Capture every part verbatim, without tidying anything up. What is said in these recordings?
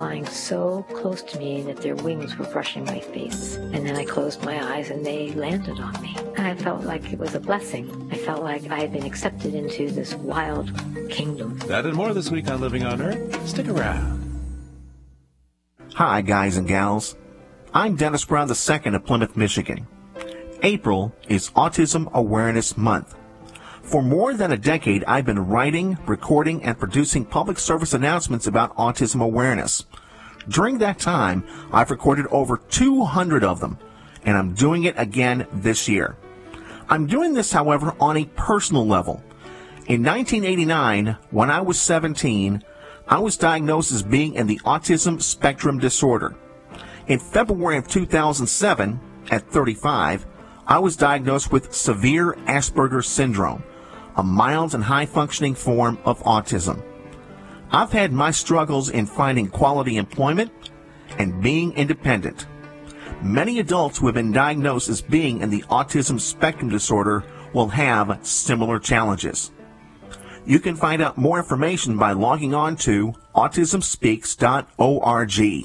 flying so close to me that their wings were brushing my face. And then I closed my eyes and they landed on me. And I felt like it was a blessing. I felt like I had been accepted into this wild kingdom. That and more this week on Living on Earth. Stick around. Hi, guys and gals. I'm Dennis Brown the Second of Plymouth, Michigan. April is Autism Awareness Month. For more than a decade, I've been writing, recording, and producing public service announcements about autism awareness. During that time, I've recorded over two hundred of them, and I'm doing it again this year. I'm doing this, however, on a personal level. In nineteen eighty-nine, when I was seventeen, I was diagnosed as being in the autism spectrum disorder. In February of two thousand seven, at thirty-five, I was diagnosed with severe Asperger's syndrome, a mild and high-functioning form of autism. I've had my struggles in finding quality employment and being independent. Many adults who have been diagnosed as being in the autism spectrum disorder will have similar challenges. You can find out more information by logging on to autism speaks dot org.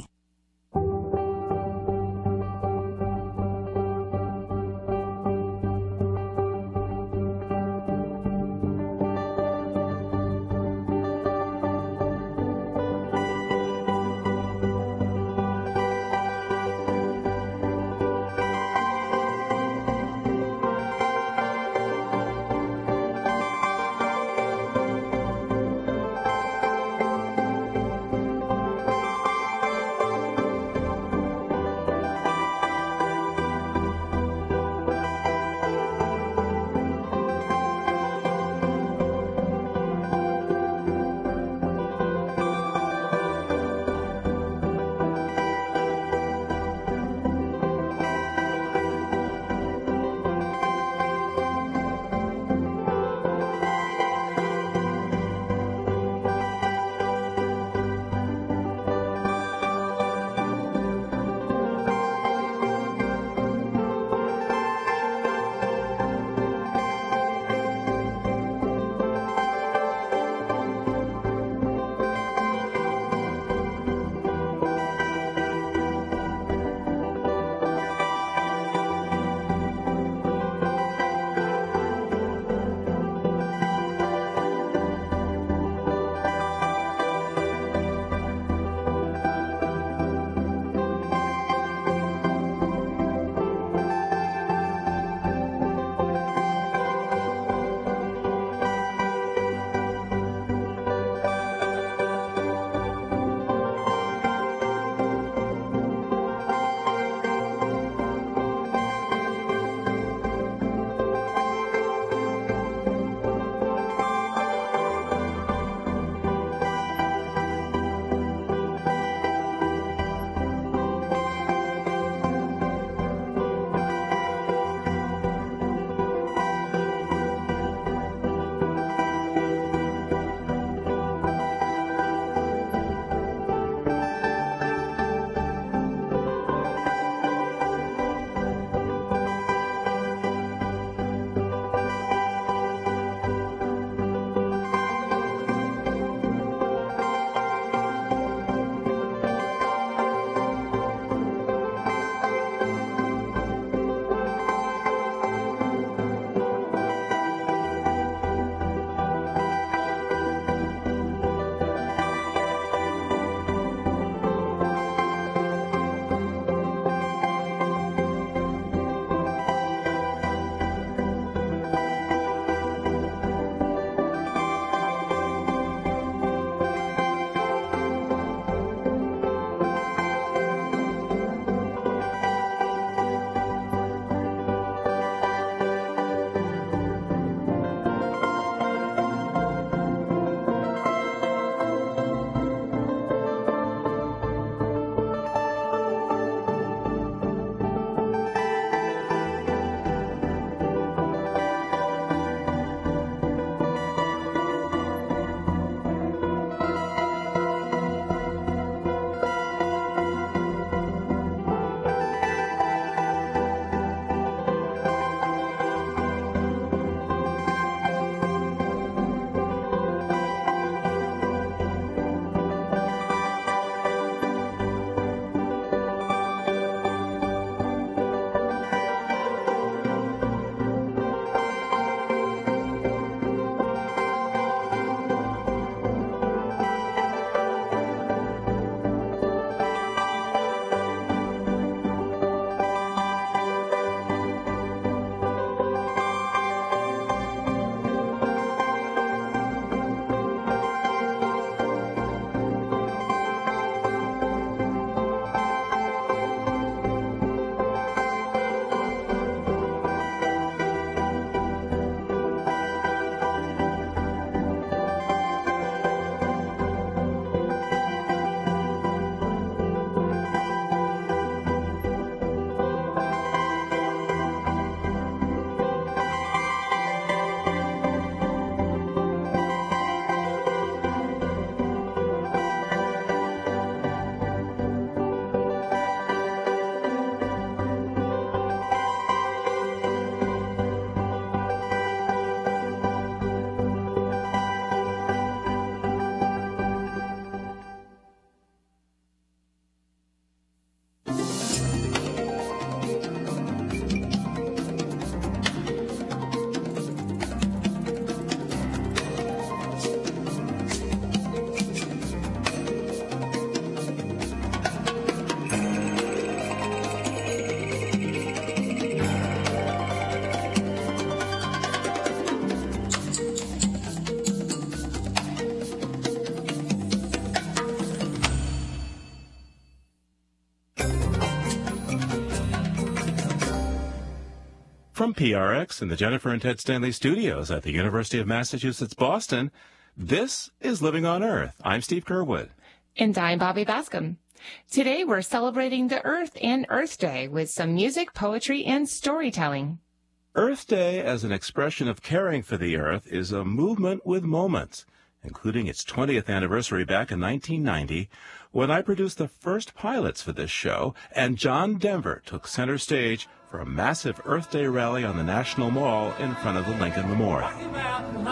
From P R X and the Jennifer and Ted Stanley studios at the University of Massachusetts, Boston, this is Living on Earth. I'm Steve Kerwood. And I'm Bobby Bascom. Today we're celebrating the Earth and Earth Day with some music, poetry, and storytelling. Earth Day, as an expression of caring for the Earth, is a movement with moments, including its twentieth anniversary back in nineteen ninety, when I produced the first pilots for this show, and John Denver took center stage for a massive Earth Day rally on the National Mall in front of the Lincoln Memorial. Rocky Mountain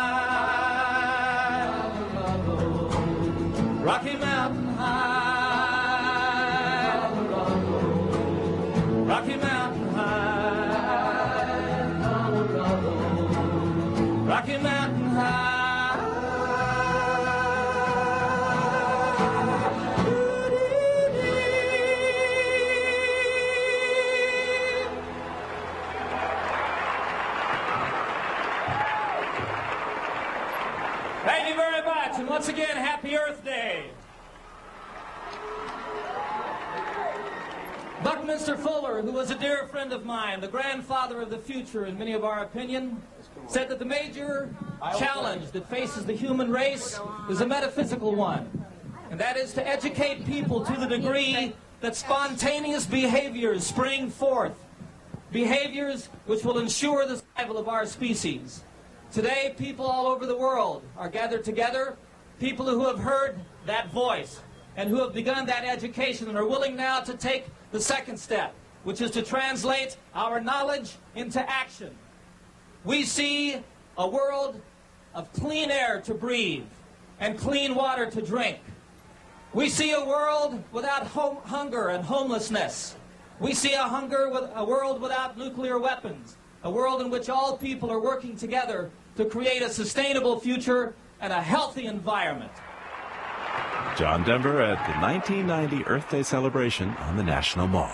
High, Rocky Mountain High, Rocky Mountain High, Rocky Mountain High. Thank you very much, and once again, Happy Earth Day. Buckminster Fuller, who was a dear friend of mine, the grandfather of the future in many of our opinion, said that the major challenge that faces the human race is a metaphysical one, and that is to educate people to the degree that spontaneous behaviors spring forth, behaviors which will ensure the survival of our species. Today, people all over the world are gathered together, people who have heard that voice and who have begun that education and are willing now to take the second step, which is to translate our knowledge into action. We see a world of clean air to breathe and clean water to drink. We see a world without home, hunger and homelessness. We see a, hunger with, a world without nuclear weapons, a world in which all people are working together to create a sustainable future and a healthy environment. John Denver at the nineteen ninety Earth Day celebration on the National Mall.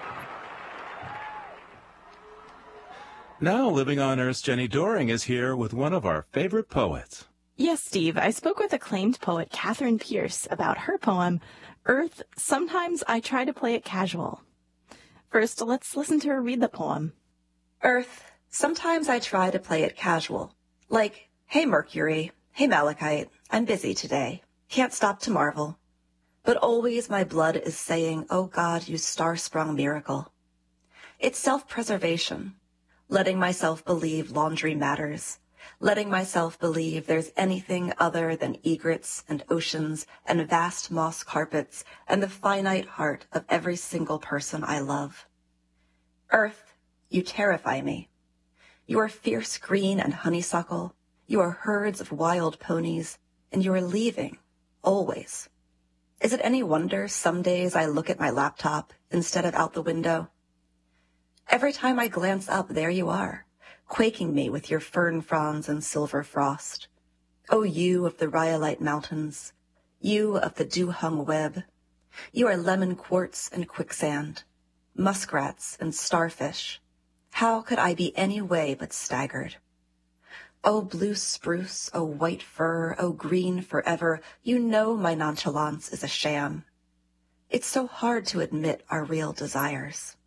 Now, Living on Earth's Jenny Doering is here with one of our favorite poets. Yes, Steve, I spoke with acclaimed poet Catherine Pierce about her poem, Earth, Sometimes I Try to Play It Casual. First, let's listen to her read the poem. Earth, sometimes I try to play it casual. Like, hey Mercury, hey Malachite, I'm busy today. Can't stop to marvel. But always my blood is saying, oh God, you star-sprung miracle. It's self-preservation, letting myself believe laundry matters, letting myself believe there's anything other than egrets and oceans and vast moss carpets and the finite heart of every single person I love. Earth, you terrify me. You are fierce green and honeysuckle. You are herds of wild ponies, and you are leaving, always. Is it any wonder some days I look at my laptop instead of out the window? Every time I glance up, there you are, quaking me with your fern fronds and silver frost. Oh, you of the rhyolite mountains, you of the dew-hung web, you are lemon quartz and quicksand, muskrats and starfish. How could I be any way but staggered? Oh, blue spruce, oh, white fir, oh, green forever, you know my nonchalance is a sham. It's so hard to admit our real desires.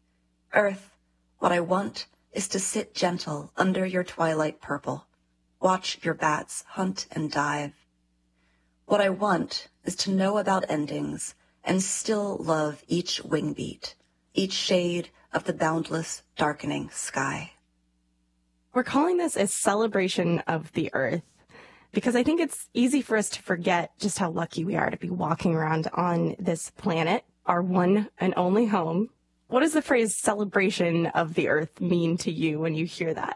Earth, what I want is to sit gentle under your twilight purple, watch your bats hunt and dive. What I want is to know about endings and still love each wing beat, each shade of the boundless, darkening sky. We're calling this a celebration of the Earth because I think it's easy for us to forget just how lucky we are to be walking around on this planet, our one and only home. What does the phrase celebration of the Earth mean to you when you hear that?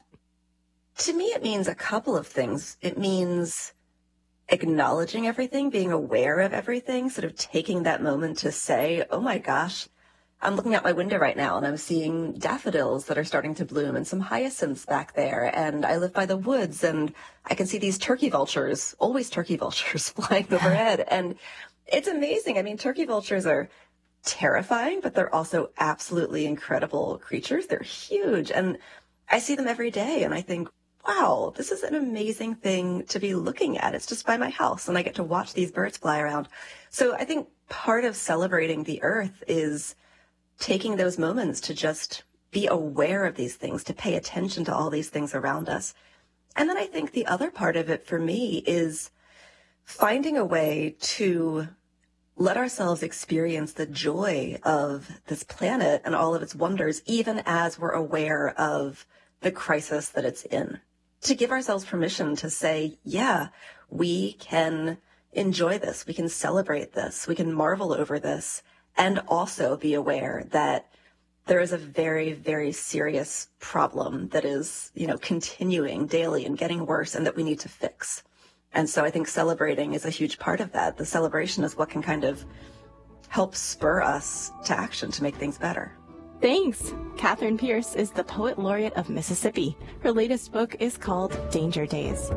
To me, it means a couple of things. It means acknowledging everything, being aware of everything, sort of taking that moment to say, oh my gosh, I'm looking out my window right now and I'm seeing daffodils that are starting to bloom and some hyacinths back there. And I live by the woods and I can see these turkey vultures, always turkey vultures flying overhead. And it's amazing. I mean, turkey vultures are terrifying, but they're also absolutely incredible creatures. They're huge. And I see them every day and I think, wow, this is an amazing thing to be looking at. It's just by my house and I get to watch these birds fly around. So I think part of celebrating the Earth is taking those moments to just be aware of these things, to pay attention to all these things around us. And then I think the other part of it for me is finding a way to let ourselves experience the joy of this planet and all of its wonders, even as we're aware of the crisis that it's in. To give ourselves permission to say, yeah, we can enjoy this, we can celebrate this, we can marvel over this, and also be aware that there is a very, very serious problem that is, you know, continuing daily and getting worse and that we need to fix. And so I think celebrating is a huge part of that. The celebration is what can kind of help spur us to action to make things better. Thanks. Catherine Pierce is the Poet Laureate of Mississippi. Her latest book is called Danger Days.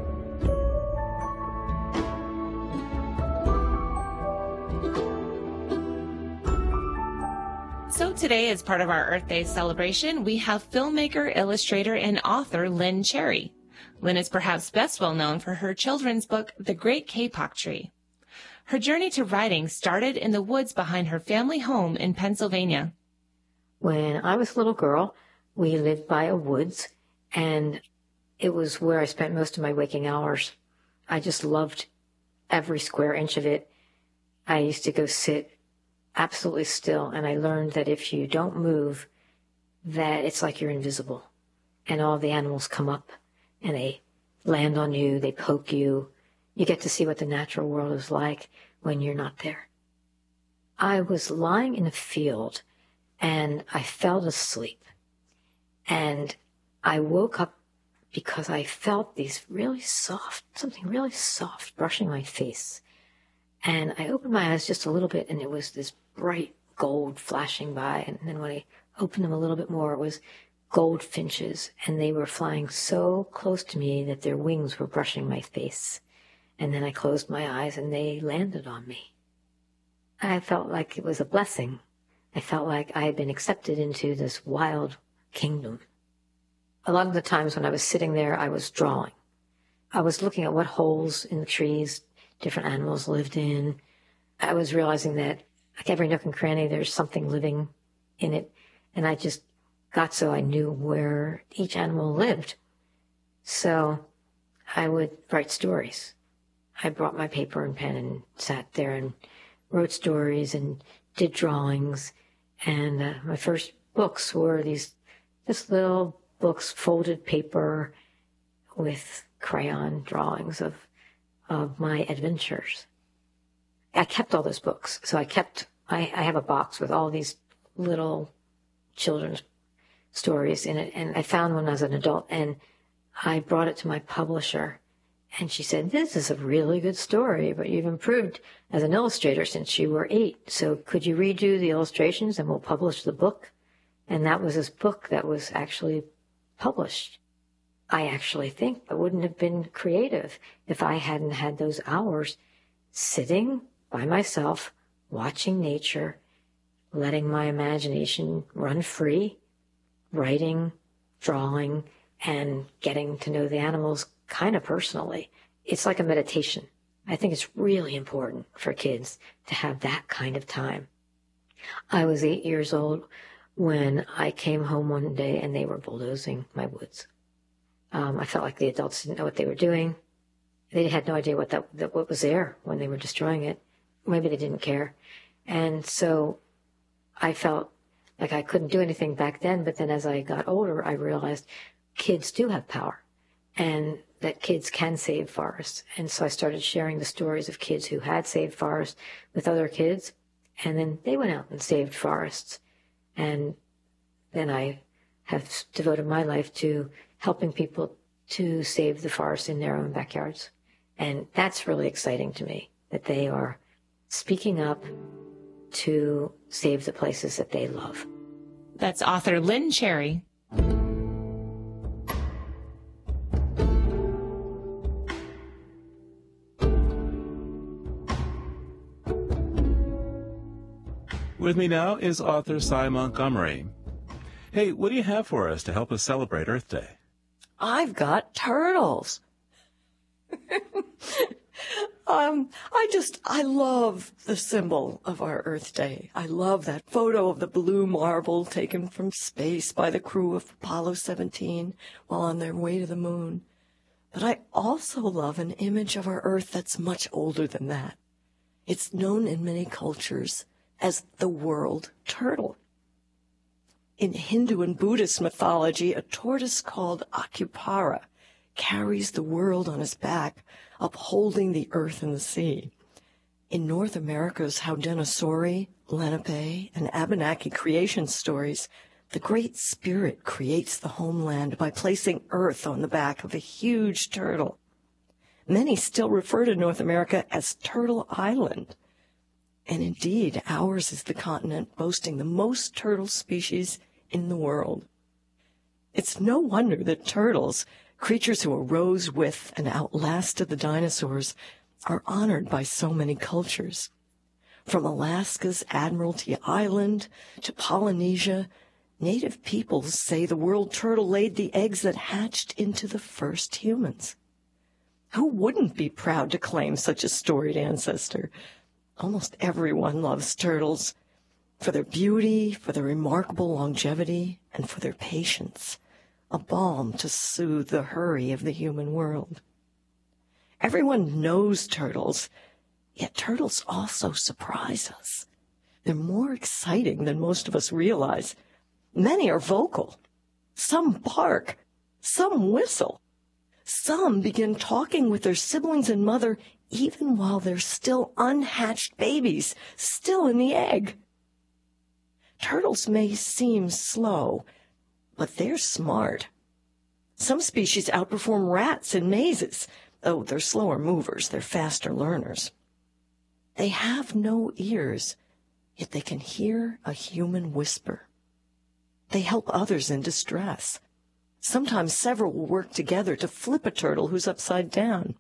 So today, as part of our Earth Day celebration, we have filmmaker, illustrator, and author Lynn Cherry. Lynn is perhaps best well known for her children's book, The Great Kapok Tree. Her journey to writing started in the woods behind her family home in Pennsylvania. When I was a little girl, we lived by a woods, and it was where I spent most of my waking hours. I just loved every square inch of it. I used to go sit absolutely still, and I learned that if you don't move, that it's like you're invisible, and all the animals come up and they land on you, they poke you. You get to see what the natural world is like when you're not there. I was lying in a field and I fell asleep, and I woke up because I felt these really soft, something really soft brushing my face. And I opened my eyes just a little bit, and it was this bright gold flashing by. And then when I opened them a little bit more, it was goldfinches, and they were flying so close to me that their wings were brushing my face. And then I closed my eyes, and they landed on me. I felt like it was a blessing. I felt like I had been accepted into this wild kingdom. A lot of the times when I was sitting there, I was drawing. I was looking at what holes in the trees different animals lived in. I was realizing that like every nook and cranny, there's something living in it. And I just got so I knew where each animal lived. So I would write stories. I brought my paper and pen and sat there and wrote stories and did drawings. And uh, my first books were these just little books, folded paper with crayon drawings of of my adventures. I kept all those books. So I kept, I, I have a box with all these little children's stories in it. And I found one as an adult, and I brought it to my publisher. And she said, this is a really good story, but you've improved as an illustrator since you were eight. So could you redo the illustrations and we'll publish the book? And that was this book that was actually published. I actually think I wouldn't have been creative if I hadn't had those hours sitting by myself, watching nature, letting my imagination run free, writing, drawing, and getting to know the animals kind of personally. It's like a meditation. I think it's really important for kids to have that kind of time. I was eight years old when I came home one day and they were bulldozing my woods. Um, I felt like the adults didn't know what they were doing. They had no idea what that, that what was there when they were destroying it. Maybe they didn't care. And so I felt like I couldn't do anything back then. But then as I got older, I realized kids do have power and that kids can save forests. And so I started sharing the stories of kids who had saved forests with other kids. And then they went out and saved forests. And then I have devoted my life to helping people to save the forest in their own backyards. And that's really exciting to me, that they are speaking up to save the places that they love. That's author Lynn Cherry. With me now is author Sy Montgomery. Hey, what do you have for us to help us celebrate Earth Day? I've got turtles. Um, I just, I love the symbol of our Earth Day. I love that photo of the blue marble taken from space by the crew of Apollo seventeen while on their way to the moon. But I also love an image of our Earth that's much older than that. It's known in many cultures as the world turtle. In Hindu and Buddhist mythology, a tortoise called Akupara carries the world on his back, upholding the earth and the sea. In North America's Haudenosaunee, Lenape, and Abenaki creation stories, the Great Spirit creates the homeland by placing earth on the back of a huge turtle. Many still refer to North America as Turtle Island. And indeed, ours is the continent boasting the most turtle species in the world. It's no wonder that turtles, creatures who arose with and outlasted the dinosaurs, are honored by so many cultures. From Alaska's Admiralty Island to Polynesia, native peoples say the world turtle laid the eggs that hatched into the first humans. Who wouldn't be proud to claim such a storied ancestor? Almost everyone loves turtles, for their beauty, for their remarkable longevity, and for their patience, a balm to soothe the hurry of the human world. Everyone knows turtles, yet turtles also surprise us. They're more exciting than most of us realize. Many are vocal. Some bark. Some whistle. Some begin talking with their siblings and mother even while they're still unhatched babies, still in the egg. Turtles may seem slow, but they're smart. Some species outperform rats in mazes. Oh, they're slower movers, they're faster learners. They have no ears, yet they can hear a human whisper. They help others in distress. Sometimes several will work together to flip a turtle who's upside down.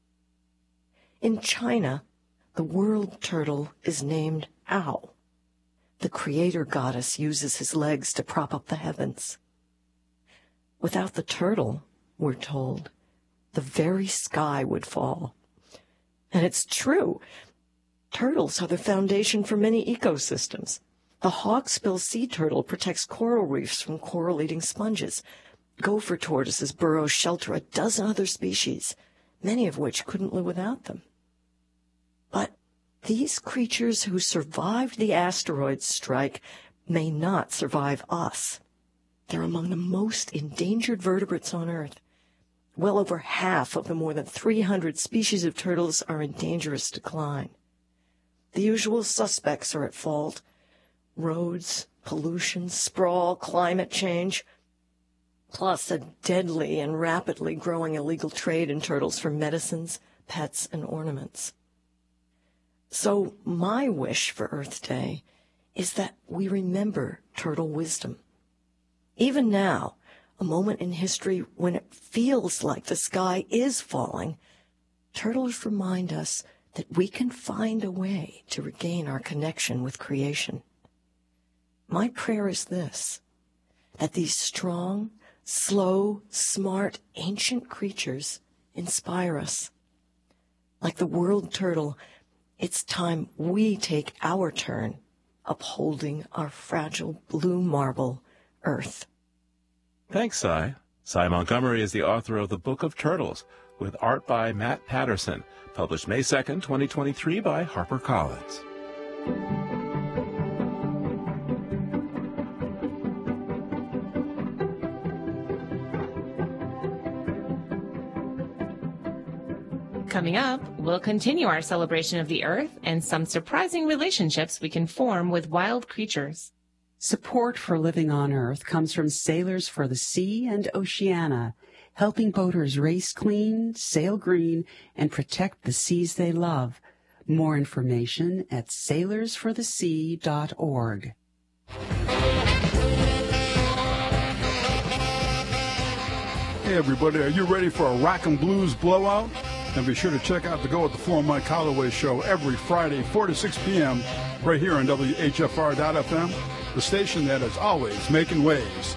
In China, the world turtle is named Ao. The creator goddess uses his legs to prop up the heavens. Without the turtle, we're told, the very sky would fall. And it's true. Turtles are the foundation for many ecosystems. The hawksbill sea turtle protects coral reefs from coral-eating sponges. Gopher tortoises burrow shelter a dozen other species, many of which couldn't live without them. But these creatures who survived the asteroid strike may not survive us. They're among the most endangered vertebrates on Earth. Well over half of the more than three hundred species of turtles are in dangerous decline. The usual suspects are at fault: roads, pollution, sprawl, climate change, plus a deadly and rapidly growing illegal trade in turtles for medicines, pets, and ornaments. So my wish for Earth Day is that we remember turtle wisdom. Even now, a moment in history when it feels like the sky is falling, turtles remind us that we can find a way to regain our connection with creation. My prayer is this, that these strong, slow, smart, ancient creatures inspire us. Like the world turtle, it's time we take our turn upholding our fragile blue marble Earth. Thanks, Cy. Cy Montgomery is the author of The Book of Turtles, with art by Matt Patterson, published May second, twenty twenty-three by HarperCollins. Coming up, we'll continue our celebration of the Earth and some surprising relationships we can form with wild creatures. Support for living on Earth comes from Sailors for the Sea and Oceana, helping boaters race clean, sail green, and protect the seas they love. More information at sailors for the sea dot org. Hey everybody, are you ready for a rock and blues blowout? And be sure to check out the Go with the Flow Mike Holloway show every Friday, four to six p.m. right here on W H F R dot F M, the station that is always making waves.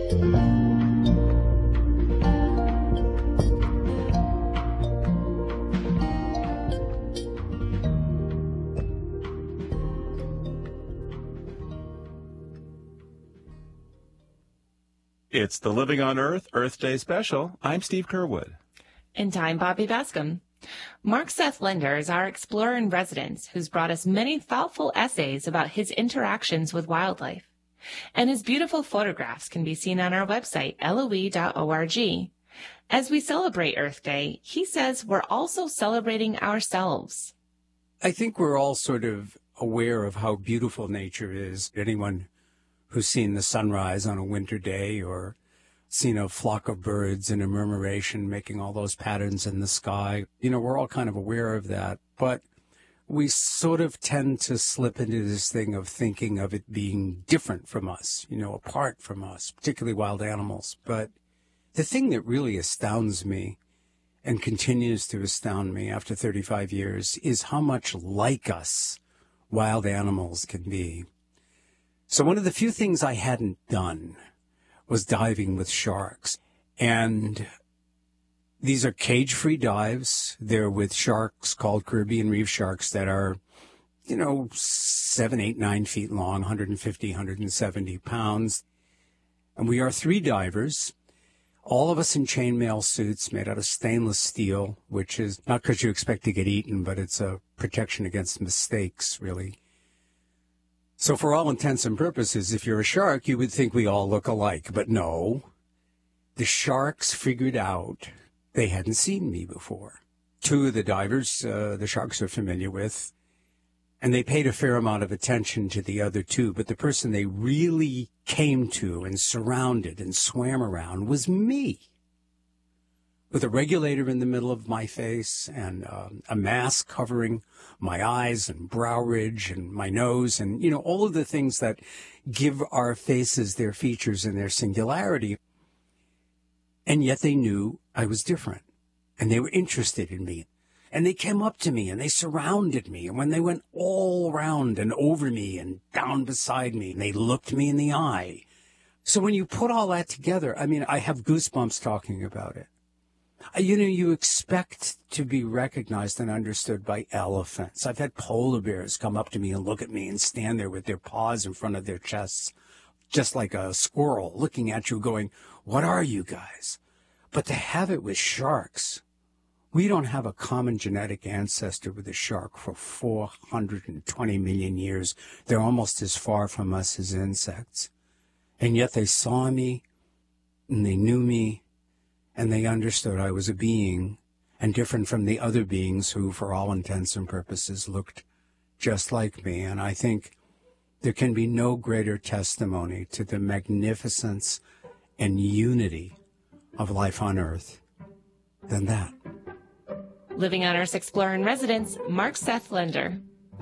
It's the Living on Earth Earth Day special. I'm Steve Curwood. And I'm Bobby Bascom. Mark Seth Lender is our explorer in residence who's brought us many thoughtful essays about his interactions with wildlife. And his beautiful photographs can be seen on our website, L O E dot org. As we celebrate Earth Day, he says we're also celebrating ourselves. I think we're all sort of aware of how beautiful nature is. Anyone who's seen the sunrise on a winter day or seen a flock of birds in a murmuration making all those patterns in the sky, you know, we're all kind of aware of that. But we sort of tend to slip into this thing of thinking of it being different from us, you know, apart from us, particularly wild animals. But the thing that really astounds me and continues to astound me after thirty-five years is how much like us wild animals can be. So one of the few things I hadn't done was diving with sharks. And these are cage-free dives. They're with sharks called Caribbean reef sharks that are, you know, seven, eight, nine feet long, one hundred fifty, one hundred seventy pounds. And we are three divers, all of us in chainmail suits made out of stainless steel, which is not because you expect to get eaten, but it's a protection against mistakes, really. So for all intents and purposes, if you're a shark, you would think we all look alike. But no, the sharks figured out they hadn't seen me before. Two of the divers, uh, the sharks are familiar with, and they paid a fair amount of attention to the other two. But the person they really came to and surrounded and swam around was me, with a regulator in the middle of my face and uh, a mask covering my eyes and brow ridge and my nose and, you know, all of the things that give our faces their features and their singularity. And yet they knew I was different, and they were interested in me. And they came up to me and they surrounded me. And when they went all around and over me and down beside me, and they looked me in the eye. So when you put all that together, I mean, I have goosebumps talking about it. You know, you expect to be recognized and understood by elephants. I've had polar bears come up to me and look at me and stand there with their paws in front of their chests, just like a squirrel looking at you going, what are you guys? But to have it with sharks, we don't have a common genetic ancestor with a shark for four hundred twenty million years. They're almost as far from us as insects. And yet they saw me and they knew me. And they understood I was a being and different from the other beings who, for all intents and purposes, looked just like me. And I think there can be no greater testimony to the magnificence and unity of life on Earth than that. Living on Earth's Explorer in Residence, Mark Seth Lender.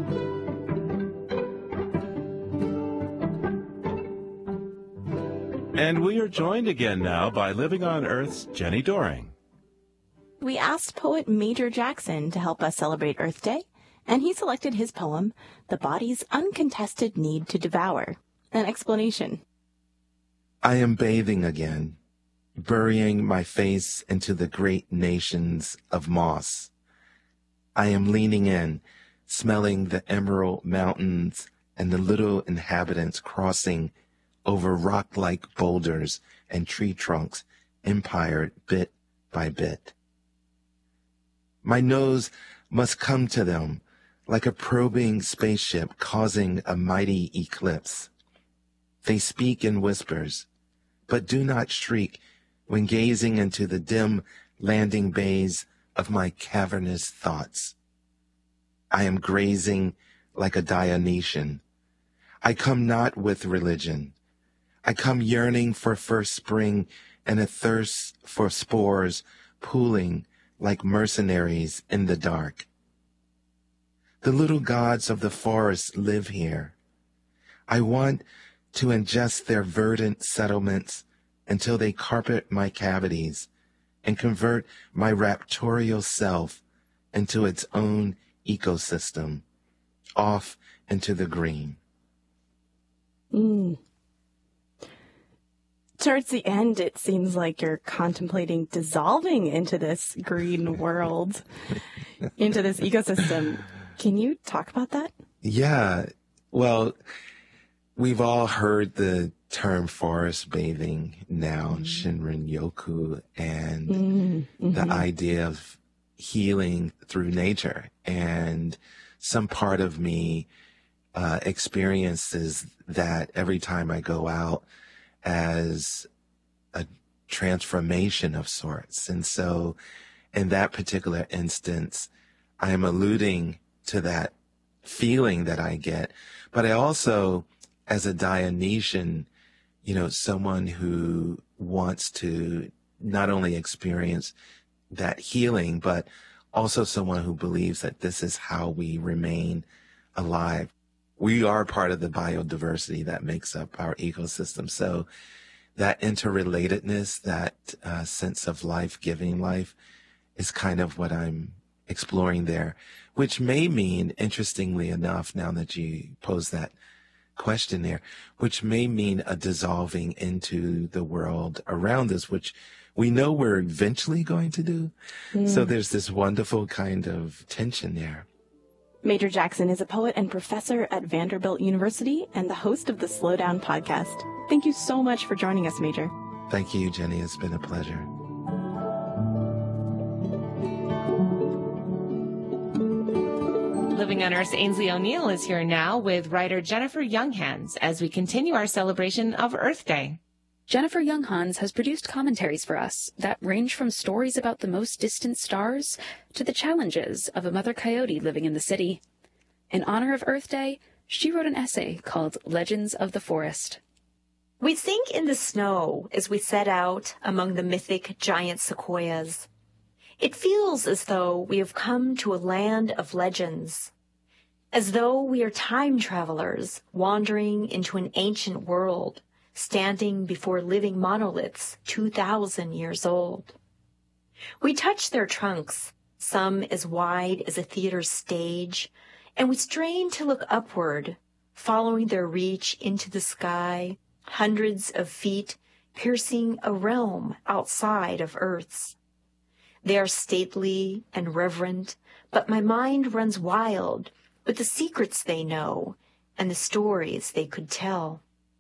And we are joined again now by Living on Earth's Jenny Doering. We asked poet Major Jackson to help us celebrate Earth Day, and he selected his poem, The Body's Uncontested Need to Devour. An explanation. I am bathing again, burying my face into the great nations of moss. I am leaning in, smelling the emerald mountains and the little inhabitants crossing over rock-like boulders and tree trunks, empired bit by bit. My nose must come to them like a probing spaceship causing a mighty eclipse. They speak in whispers, but do not shriek when gazing into the dim landing bays of my cavernous thoughts. I am grazing like a Dionysian. I come not with religion. I come yearning for first spring and a thirst for spores pooling like mercenaries in the dark. The little gods of the forest live here. I want to ingest their verdant settlements until they carpet my cavities and convert my raptorial self into its own ecosystem, off into the green. Mm. Towards the end, it seems like you're contemplating dissolving into this green world, into this ecosystem. Can you talk about that? Yeah. Well, we've all heard the term forest bathing now, mm-hmm. Shinrin Yoku, and mm-hmm. the idea of healing through nature. And some part of me uh, experiences that every time I go out as a transformation of sorts. And so in that particular instance, I am alluding to that feeling that I get, but I also, as a Dionysian, you know, someone who wants to not only experience that healing, but also someone who believes that this is how we remain alive. We are part of the biodiversity that makes up our ecosystem. So that interrelatedness, that uh, sense of life, giving life, is kind of what I'm exploring there, which may mean, interestingly enough, now that you pose that question there, which may mean a dissolving into the world around us, which we know we're eventually going to do. Mm. So there's this wonderful kind of tension there. Major Jackson is a poet and professor at Vanderbilt University and the host of the Slow Down podcast. Thank you so much for joining us, Major. Thank you, Jenny. It's been a pleasure. Living on Earth's Ainsley O'Neill is here now with writer Jennifer Younghans as we continue our celebration of Earth Day. Jennifer Younghans has produced commentaries for us that range from stories about the most distant stars to the challenges of a mother coyote living in the city. In honor of Earth Day, she wrote an essay called Legends of the Forest. We sink in the snow as we set out among the mythic giant sequoias. It feels as though we have come to a land of legends, as though we are time travelers wandering into an ancient world, standing before living monoliths two thousand years old. We touch their trunks, some as wide as a theater stage, and we strain to look upward, following their reach into the sky, hundreds of feet piercing a realm outside of Earth's. They are stately and reverent, but my mind runs wild with the secrets they know and the stories they could tell.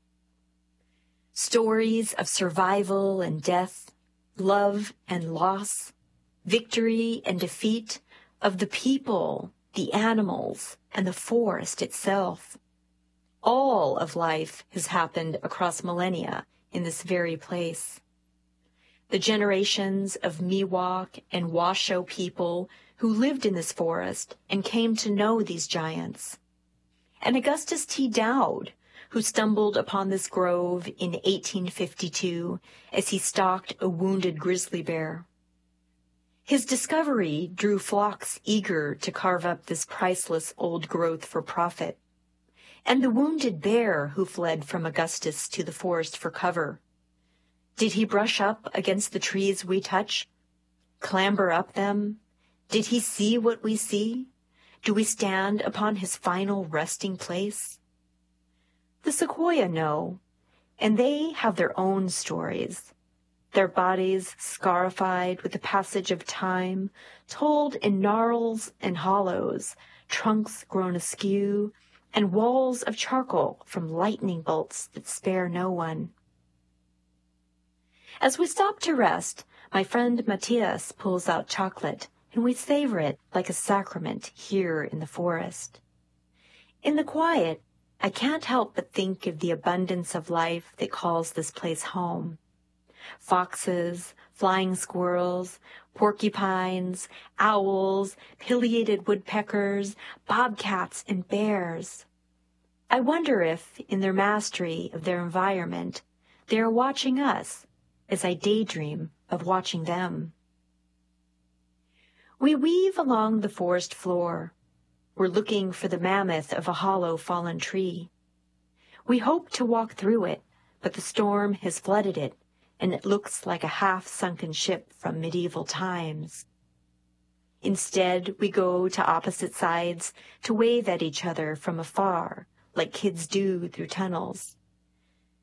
Stories of survival and death, love and loss, victory and defeat of the people, the animals, and the forest itself. All of life has happened across millennia in this very place. The generations of Miwok and Washoe people who lived in this forest and came to know these giants. And Augustus T. Dowd, who stumbled upon this grove in eighteen fifty-two as he stalked a wounded grizzly bear. His discovery drew flocks eager to carve up this priceless old growth for profit. And the wounded bear who fled from Augustus to the forest for cover. Did he brush up against the trees we touch? Clamber up them? Did he see what we see? Do we stand upon his final resting place? The sequoia know, and they have their own stories, their bodies scarified with the passage of time, told in gnarls and hollows, trunks grown askew, and walls of charcoal from lightning bolts that spare no one. As we stop to rest, my friend Matthias pulls out chocolate, and we savor it like a sacrament here in the forest. In the quiet, I can't help but think of the abundance of life that calls this place home. Foxes, flying squirrels, porcupines, owls, pileated woodpeckers, bobcats, and bears. I wonder if, in their mastery of their environment, they are watching us as I daydream of watching them. We weave along the forest floor. We're looking for the mammoth of a hollow fallen tree. We hope to walk through it, but the storm has flooded it, and it looks like a half-sunken ship from medieval times. Instead, we go to opposite sides to wave at each other from afar, like kids do through tunnels.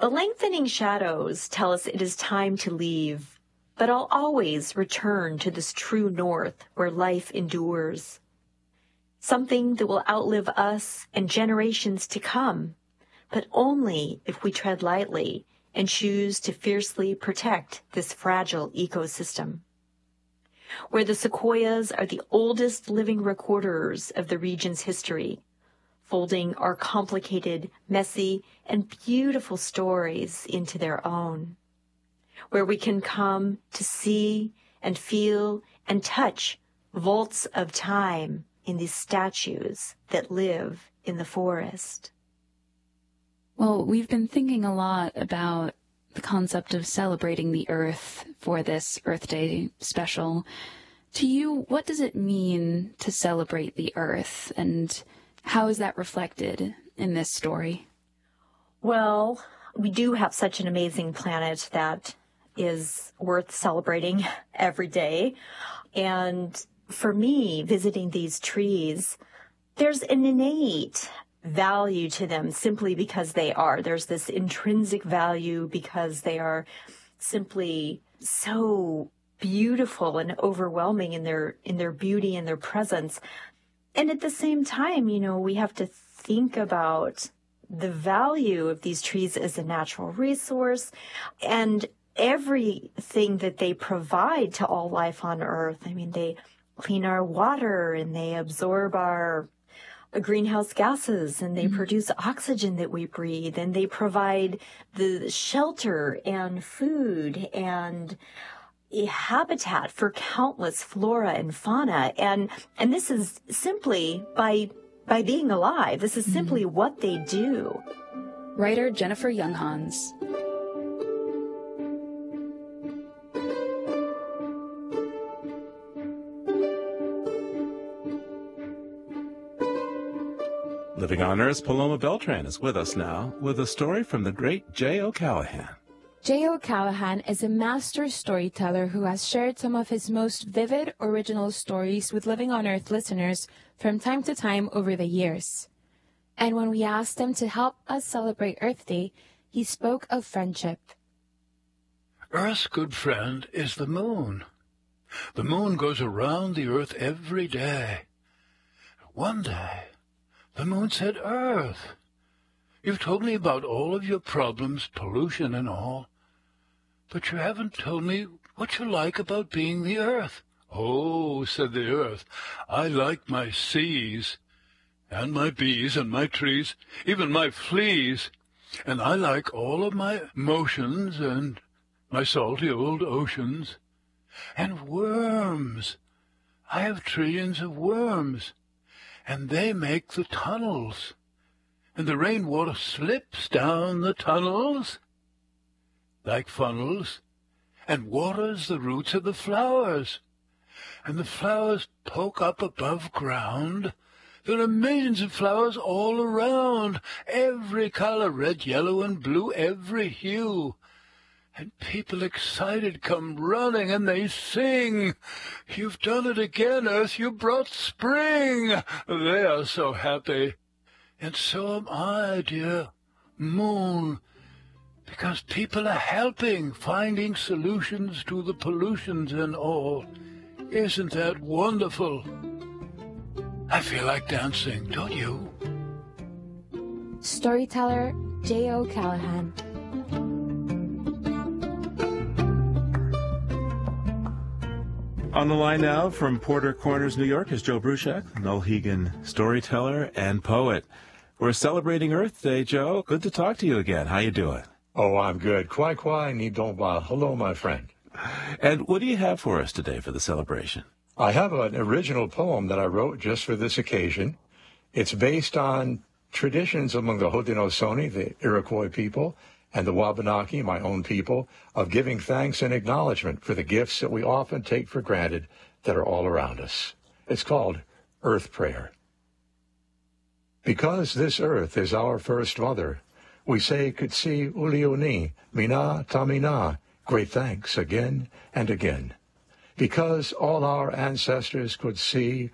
The lengthening shadows tell us it is time to leave, but I'll always return to this true north where life endures. Something that will outlive us and generations to come, but only if we tread lightly and choose to fiercely protect this fragile ecosystem. Where the sequoias are the oldest living recorders of the region's history, folding our complicated, messy, and beautiful stories into their own. Where we can come to see and feel and touch vaults of time in these statues that live in the forest. Well, we've been thinking a lot about the concept of celebrating the earth for this Earth Day special. To you, what does it mean to celebrate the earth, and how is that reflected in this story? Well, we do have such an amazing planet that is worth celebrating every day. And for me, visiting these trees, there's an innate value to them simply because they are. There's this intrinsic value because they are simply so beautiful and overwhelming in their in their beauty and their presence. And at the same time, you know, we have to think about the value of these trees as a natural resource and everything that they provide to all life on Earth. I mean, they clean our water and they absorb our greenhouse gases, and they mm-hmm. produce oxygen that we breathe, and they provide the shelter and food and a habitat for countless flora and fauna. And and this is simply by by being alive. This is simply mm-hmm. what they do. Writer Jennifer Younghans. Living on Earth's Paloma Beltran is with us now with a story from the great Jay O'Callahan. Jay O'Callahan is a master storyteller who has shared some of his most vivid, original stories with Living on Earth listeners from time to time over the years. And when we asked him to help us celebrate Earth Day, he spoke of friendship. Earth's good friend is the moon. The moon goes around the Earth every day. One day, the moon said, "Earth, you've told me about all of your problems, pollution and all, but you haven't told me what you like about being the Earth." "Oh," said the Earth, "I like my seas, and my bees and my trees, even my fleas, and I like all of my motions and my salty old oceans, and worms. I have trillions of worms, and they make the tunnels, and the rainwater slips down the tunnels like funnels, and waters the roots of the flowers, and the flowers poke up above ground. There are millions of flowers all around, every color, red, yellow, and blue, every hue. And people excited come running, and they sing, 'You've done it again, Earth, you brought spring.' They are so happy. And so am I, dear Moon, because people are helping, finding solutions to the pollutions and all. Isn't that wonderful? I feel like dancing, don't you?" Storyteller Jay O'Callahan. On the line now from Porter Corners, New York, is Joe Bruchac, an Mohegan storyteller and poet. We're celebrating Earth Day, Joe. Good to talk to you again. How you doing? Oh, I'm good. Kwai kwai ni donba. Hello, my friend. And what do you have for us today for the celebration? I have an original poem that I wrote just for this occasion. It's based on traditions among the Haudenosaunee, the Iroquois people, and the Wabanaki, my own people, of giving thanks and acknowledgement for the gifts that we often take for granted that are all around us. It's called Earth Prayer. Because this earth is our first mother, we say Kutsi Uliuni, Mina Tamina, great thanks again and again. Because all our ancestors could see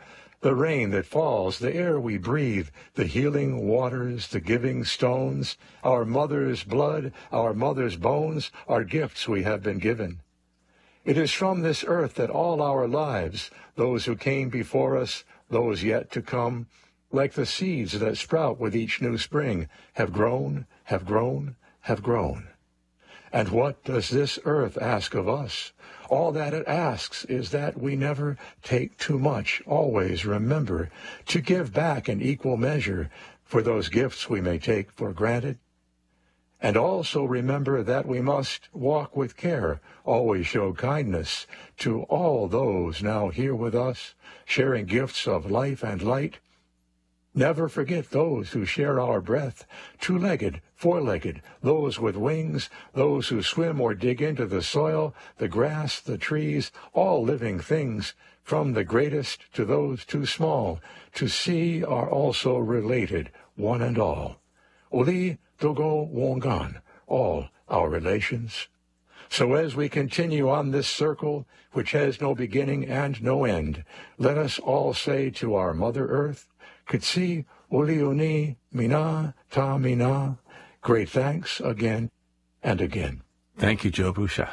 the rain that falls, the air we breathe, the healing waters, the giving stones, our mother's blood, our mother's bones, are gifts we have been given. It is from this earth that all our lives, those who came before us, those yet to come, like the seeds that sprout with each new spring, have grown, have grown, have grown. And what does this earth ask of us? All that it asks is that we never take too much, always remember to give back in equal measure for those gifts we may take for granted. And also remember that we must walk with care, always show kindness to all those now here with us, sharing gifts of life and light. Never forget those who share our breath, two-legged, four-legged, those with wings, those who swim or dig into the soil, the grass, the trees, all living things, from the greatest to those too small, to see are also related, one and all. Uli Dogo Wongan, all our relations. So as we continue on this circle, which has no beginning and no end, let us all say to our Mother Earth, Kitsi Uliuni Mina Ta Mina. Great thanks again and again. Thank you, Joe Bouchard.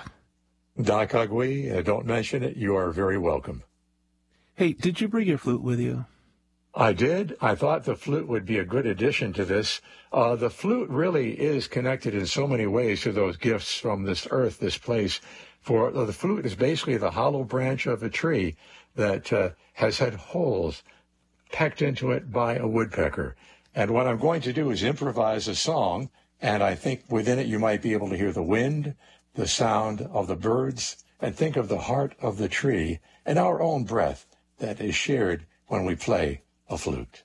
Dakagwi, uh, don't mention it. You are very welcome. Hey, did you bring your flute with you? I did. I thought the flute would be a good addition to this. Uh, the flute really is connected in so many ways to those gifts from this earth, this place. For uh, the flute is basically the hollow branch of a tree that uh, has had holes pecked into it by a woodpecker. And what I'm going to do is improvise a song, and I think within it you might be able to hear the wind, the sound of the birds, and think of the heart of the tree and our own breath that is shared when we play a flute.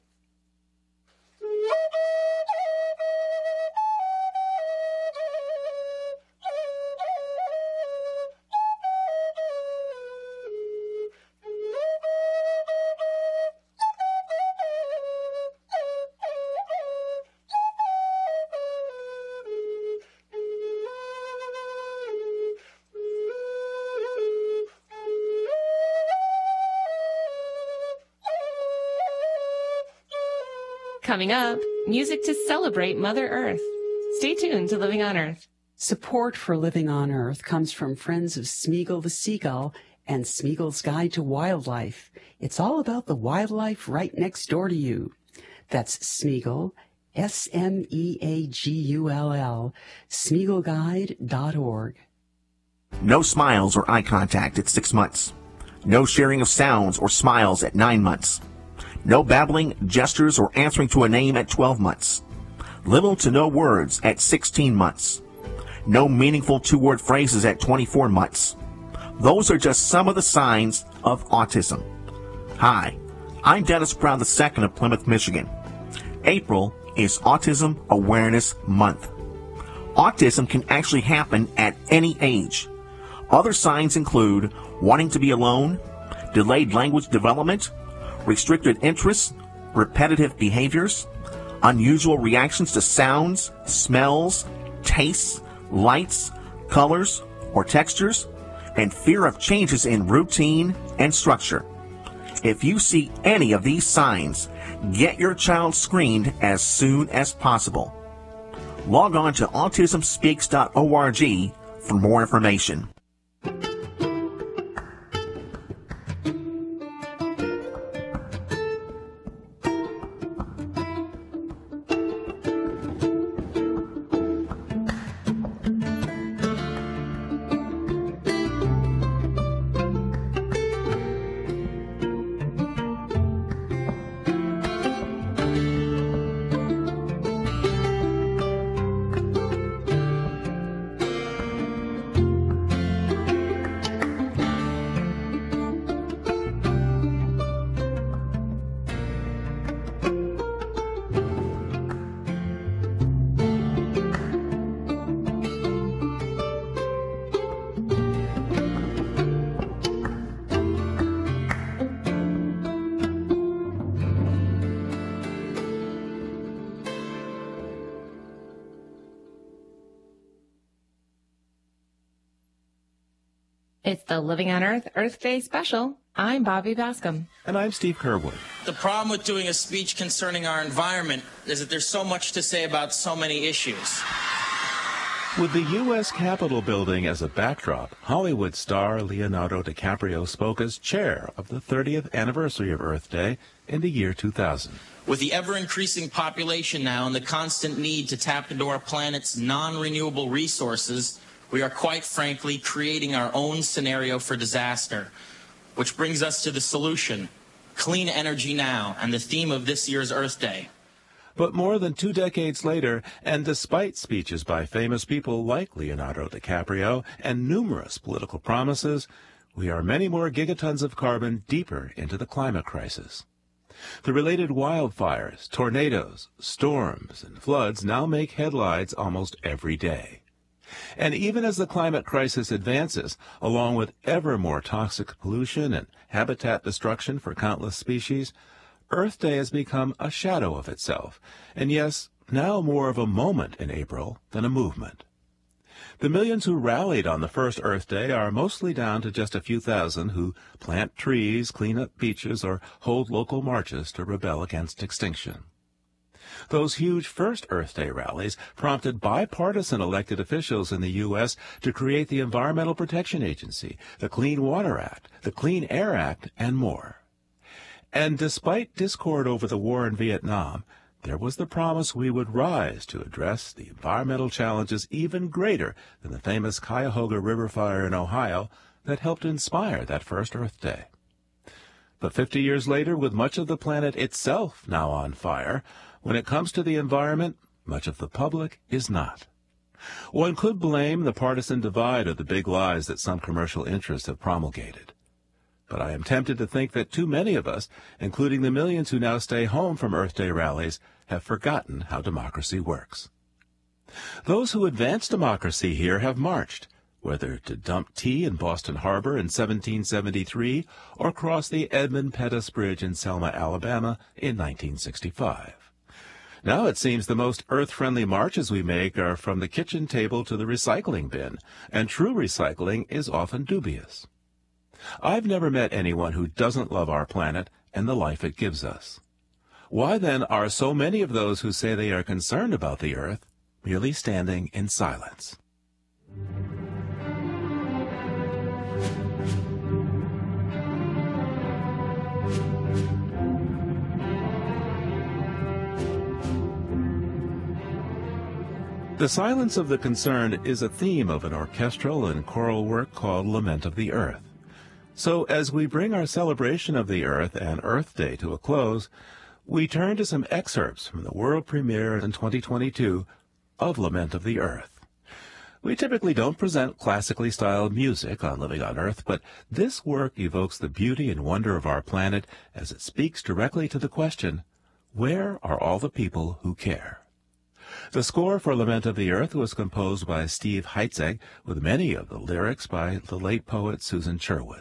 Coming up, music to celebrate Mother Earth. Stay tuned to Living on Earth. Support for Living on Earth comes from friends of Smeagol the Seagull and Smeagol's Guide to Wildlife. It's all about the wildlife right next door to you. That's Smeagol, S M E A G U L L, Smeagol Guide dot org. No smiles or eye contact at six months. No sharing of sounds or smiles at nine months. No babbling, gestures, or answering to a name at twelve months. Little to no words at sixteen months. No meaningful two-word phrases at twenty-four months. Those are just some of the signs of autism. Hi, I'm Dennis Brown the second of Plymouth, Michigan. April is Autism Awareness Month. Autism can actually happen at any age. Other signs include wanting to be alone, delayed language development, restricted interests, repetitive behaviors, unusual reactions to sounds, smells, tastes, lights, colors, or textures, and fear of changes in routine and structure. If you see any of these signs, get your child screened as soon as possible. Log on to autism speaks dot org for more information. It's the Living on Earth Earth Day special. I'm Bobby Bascom. And I'm Steve Kerwood. The problem with doing a speech concerning our environment is that there's so much to say about so many issues. With the U S Capitol building as a backdrop, Hollywood star Leonardo DiCaprio spoke as chair of the thirtieth anniversary of Earth Day in the year two thousand. With the ever-increasing population now and the constant need to tap into our planet's non-renewable resources, we are quite frankly creating our own scenario for disaster. Which brings us to the solution, clean energy now, and the theme of this year's Earth Day. But more than two decades later, and despite speeches by famous people like Leonardo DiCaprio and numerous political promises, we are many more gigatons of carbon deeper into the climate crisis. The related wildfires, tornadoes, storms, and floods now make headlines almost every day. And even as the climate crisis advances, along with ever more toxic pollution and habitat destruction for countless species, Earth Day has become a shadow of itself, and yes, now more of a moment in April than a movement. The millions who rallied on the first Earth Day are mostly down to just a few thousand who plant trees, clean up beaches, or hold local marches to rebel against extinction. Those huge first Earth Day rallies prompted bipartisan elected officials in the U S to create the Environmental Protection Agency, the Clean Water Act, the Clean Air Act, and more. And despite discord over the war in Vietnam, there was the promise we would rise to address the environmental challenges even greater than the famous Cuyahoga River fire in Ohio that helped inspire that first Earth Day. But fifty years later, with much of the planet itself now on fire, when it comes to the environment, much of the public is not. One could blame the partisan divide or the big lies that some commercial interests have promulgated. But I am tempted to think that too many of us, including the millions who now stay home from Earth Day rallies, have forgotten how democracy works. Those who advance democracy here have marched, whether to dump tea in Boston Harbor in seventeen seventy-three or cross the Edmund Pettus Bridge in Selma, Alabama in nineteen sixty-five. Now it seems the most earth-friendly marches we make are from the kitchen table to the recycling bin, and true recycling is often dubious. I've never met anyone who doesn't love our planet and the life it gives us. Why then are so many of those who say they are concerned about the Earth merely standing in silence? The silence of the concerned is a theme of an orchestral and choral work called Lament of the Earth. So as we bring our celebration of the Earth and Earth Day to a close, we turn to some excerpts from the world premiere in twenty twenty-two of Lament of the Earth. We typically don't present classically styled music on Living on Earth, but this work evokes the beauty and wonder of our planet as it speaks directly to the question, where are all the people who care? The score for Lament of the Earth was composed by Steve Heitzig, with many of the lyrics by the late poet Susan Sherwood.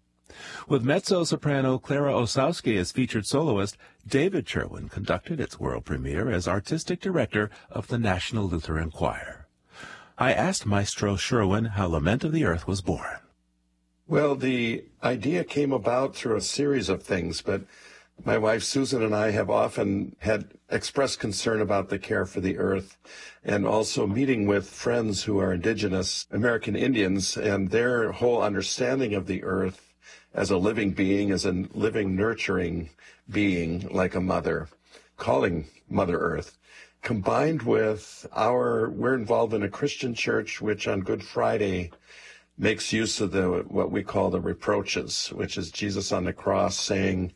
With mezzo-soprano Clara Osowski as featured soloist, David Sherwin conducted its world premiere as artistic director of the National Lutheran Choir. I asked Maestro Sherwin how Lament of the Earth was born. Well, the idea came about through a series of things, but my wife Susan and I have often had expressed concern about the care for the earth, and also meeting with friends who are indigenous American Indians and their whole understanding of the earth as a living being, as a living, nurturing being like a mother, calling Mother Earth, combined with our, we're involved in a Christian church which on Good Friday makes use of the what we call the reproaches, which is Jesus on the cross saying,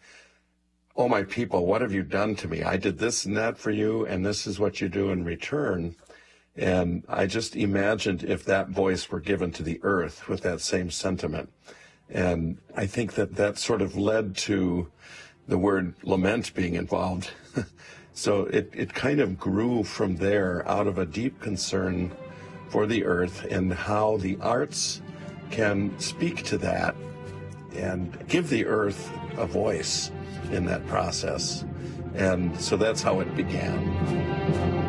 "Oh, my people, what have you done to me? I did this and that for you, and this is what you do in return." And I just imagined if that voice were given to the earth with that same sentiment. And I think that that sort of led to the word lament being involved. So it, it kind of grew from there out of a deep concern for the earth and how the arts can speak to that and give the earth a voice in that process. And so that's how it began.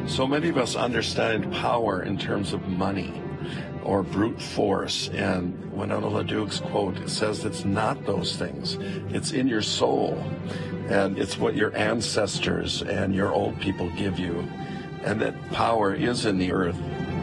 So many of us understand power in terms of money or brute force. And Winona LaDuke's quote says it's not those things. It's in your soul. And it's what your ancestors and your old people give you. And that power is in the earth.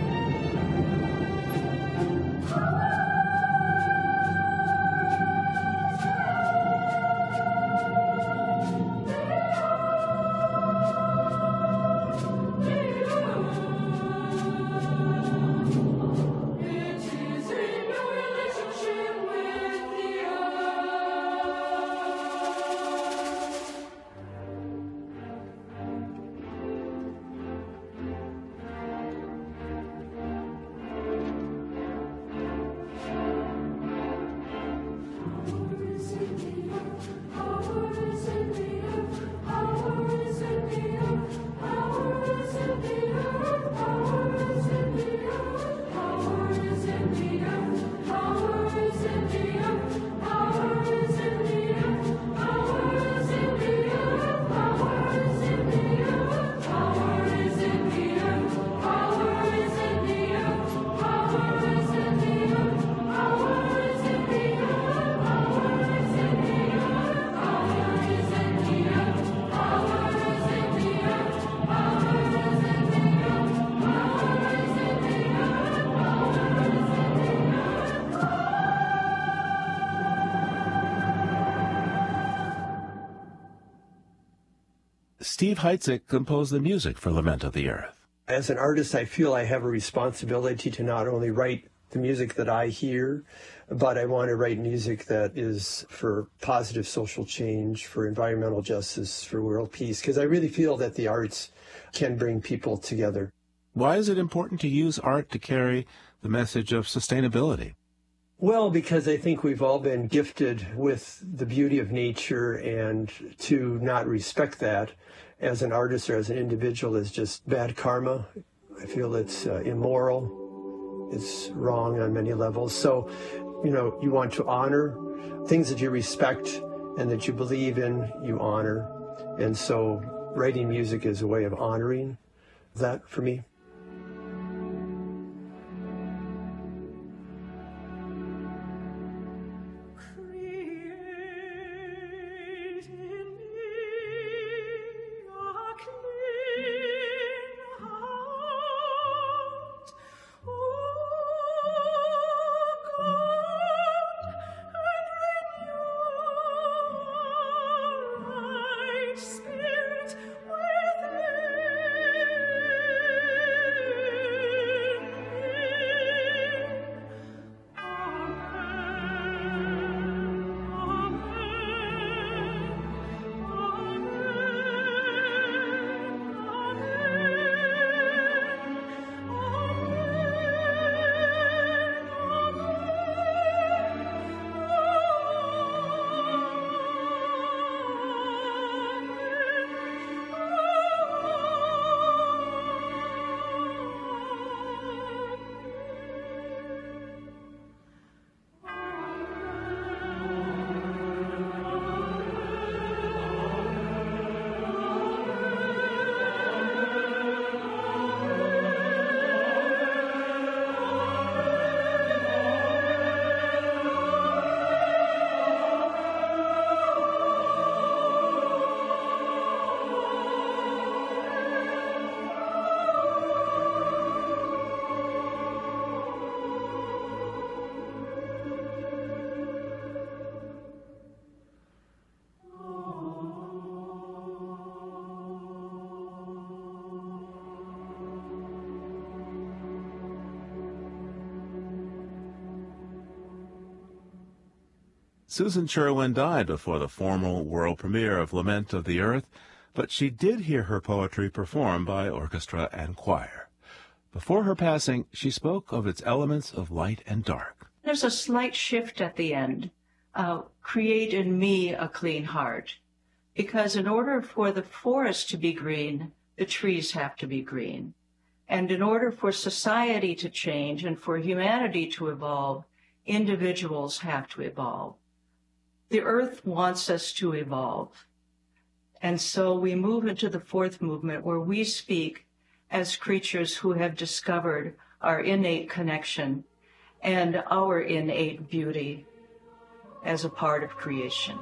Steve Heitzig composed the music for Lament of the Earth. As an artist, I feel I have a responsibility to not only write the music that I hear, but I want to write music that is for positive social change, for environmental justice, for world peace, because I really feel that the arts can bring people together. Why is it important to use art to carry the message of sustainability? Well, because I think we've all been gifted with the beauty of nature, and to not respect that as an artist or as an individual is just bad karma. I feel it's uh, immoral. It's wrong on many levels. So, you know, you want to honor things that you respect and that you believe in, you honor. And so writing music is a way of honoring that for me. Susan Sherwin died before the formal world premiere of Lament of the Earth, but she did hear her poetry performed by orchestra and choir. Before her passing, she spoke of its elements of light and dark. There's a slight shift at the end. Uh, create in me a clean heart. Because in order for the forest to be green, the trees have to be green. And in order for society to change and for humanity to evolve, individuals have to evolve. The earth wants us to evolve. And so we move into the fourth movement where we speak as creatures who have discovered our innate connection and our innate beauty as a part of creation.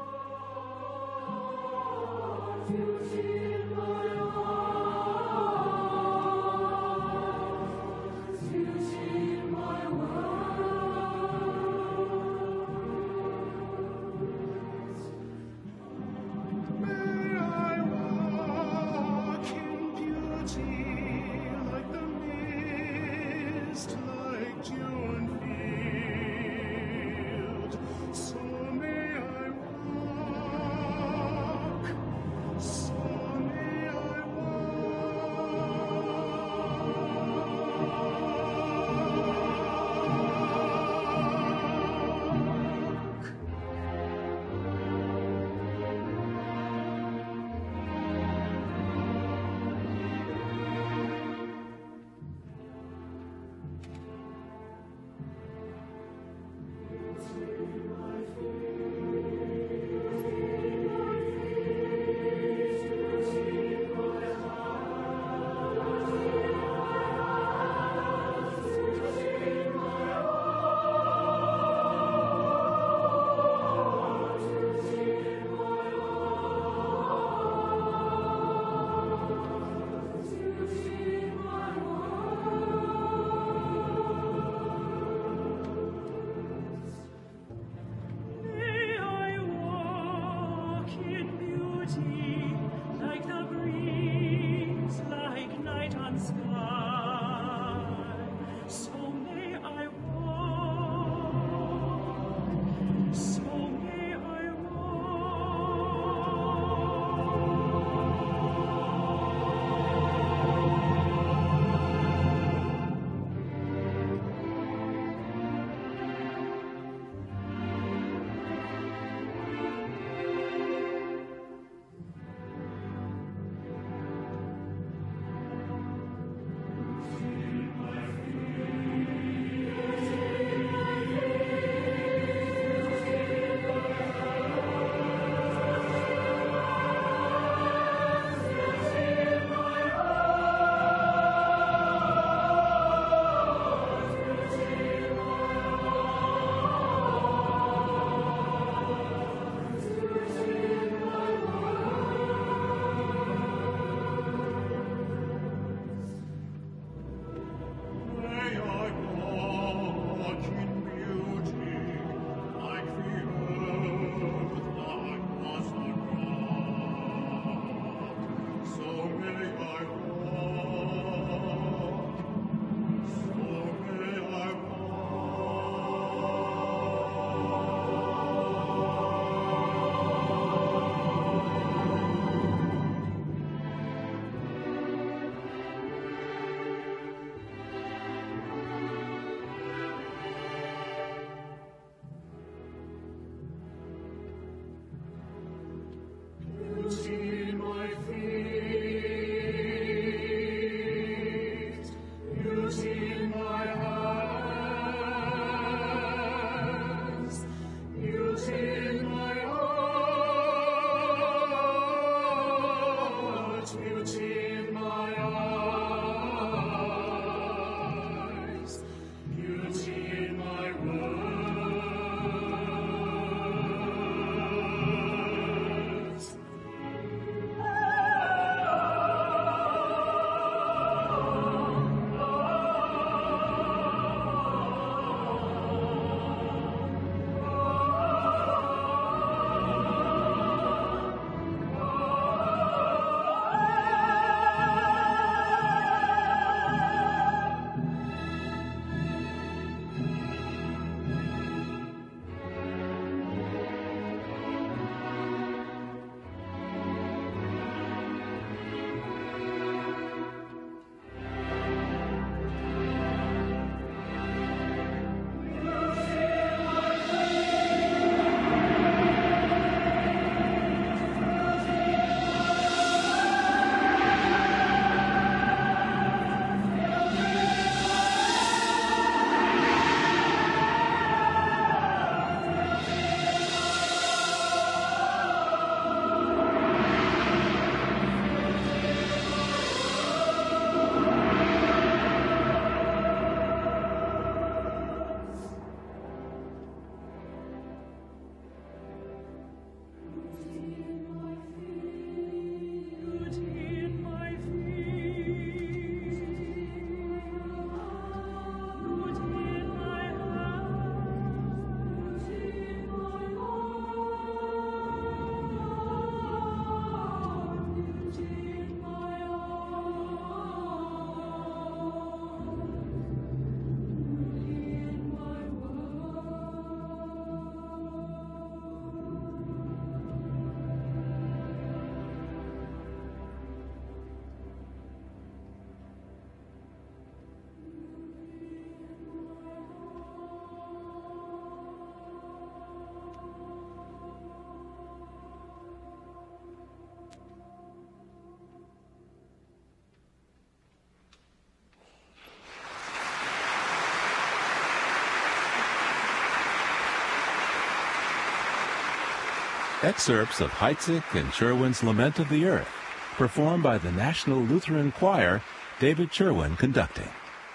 Excerpts of Heitzig and Sherwin's Lament of the Earth, performed by the National Lutheran Choir, David Sherwin conducting.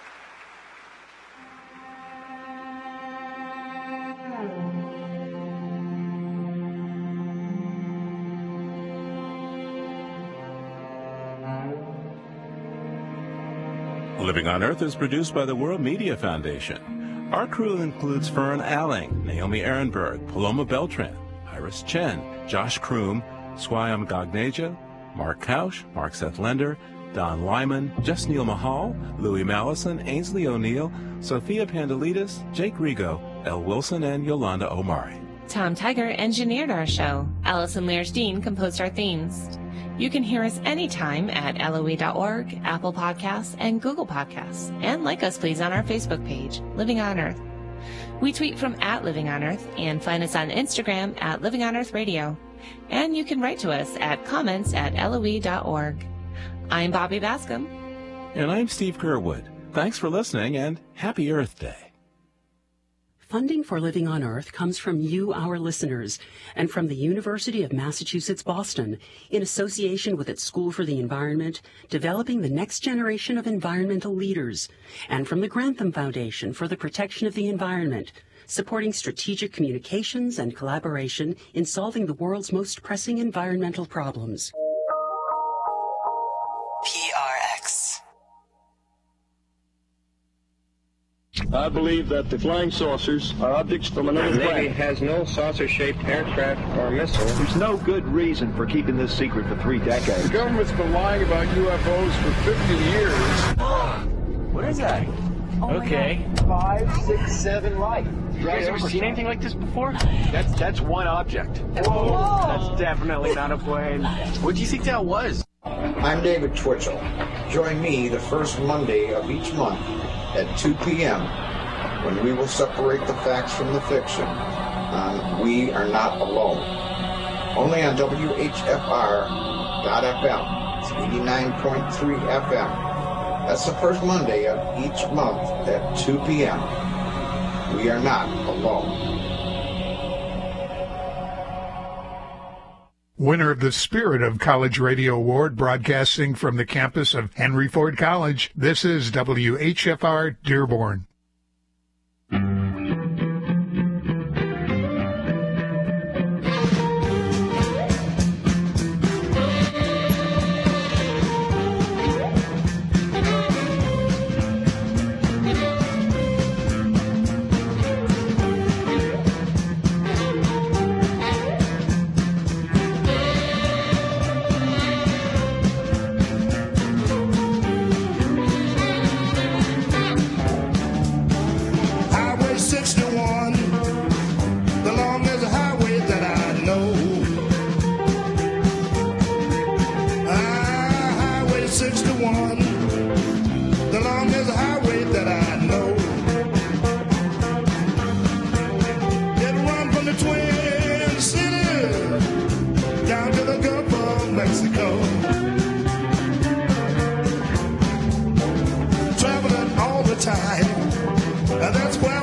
Living on Earth is produced by the World Media Foundation. Our crew includes Fern Alling, Naomi Ehrenberg, Paloma Beltran, Iris Chen, Josh Kroom, Swayam Gagneja, Mark Kausch, Mark Seth Lender, Don Lyman, Jess Neil Mahal, Louis Mallison, Ainsley O'Neill, Sophia Pandalidis, Jake Rigo, Elle Wilson, and Yolanda Omari. Tom Tiger engineered our show. Allison Lears-Dean composed our themes. You can hear us anytime at L O E dot org, Apple Podcasts, and Google Podcasts. And like us, please, on our Facebook page, Living on Earth. We tweet from at Living on Earth and find us on Instagram at Living on Earth Radio. And you can write to us at comments at L O E dot org. I'm Bobby Bascom. And I'm Steve Kerwood. Thanks for listening, and happy Earth Day. Funding for Living on Earth comes from you, our listeners, and from the University of Massachusetts Boston, in association with its School for the Environment, developing the next generation of environmental leaders, and from the Grantham Foundation for the Protection of the Environment, supporting strategic communications and collaboration in solving the world's most pressing environmental problems. P R X. I believe that the flying saucers are objects from another the Navy planet. has no saucer-shaped aircraft or missile. There's no good reason for keeping this secret for three decades. The government's been lying about U F Os for fifty years. What is that? Oh okay. Five, six, seven light. You guys ever seen anything like this before? That's that's one object. Whoa. That's definitely not a plane. What do you think that was? I'm David Twitchell. Join me the first Monday of each month at two p.m. when we will separate the facts from the fiction on We Are Not Alone. Only on W H F R dot F M. It's eighty-nine point three F M. That's the first Monday of each month at two p.m. We are not alone. Winner of the Spirit of College Radio Award, broadcasting from the campus of Henry Ford College, this is W H F R Dearborn. Traveling all the time, and that's why